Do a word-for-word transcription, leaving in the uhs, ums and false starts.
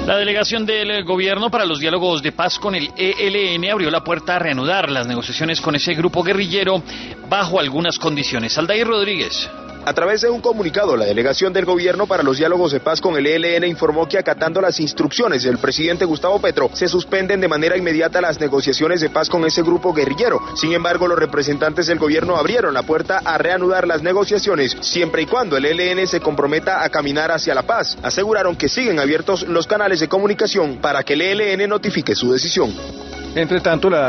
La delegación del gobierno para los diálogos de paz con el E L N abrió la puerta a reanudar las negociaciones con ese grupo guerrillero bajo algunas condiciones. Aldair Rodríguez. A través de un comunicado, la delegación del gobierno para los diálogos de paz con el E L N informó que, acatando las instrucciones del presidente Gustavo Petro, se suspenden de manera inmediata las negociaciones de paz con ese grupo guerrillero. Sin embargo, los representantes del gobierno abrieron la puerta a reanudar las negociaciones siempre y cuando el E L N se comprometa a caminar hacia la paz. Aseguraron que siguen abiertos los canales de comunicación para que el E L N notifique su decisión. Entre tanto, la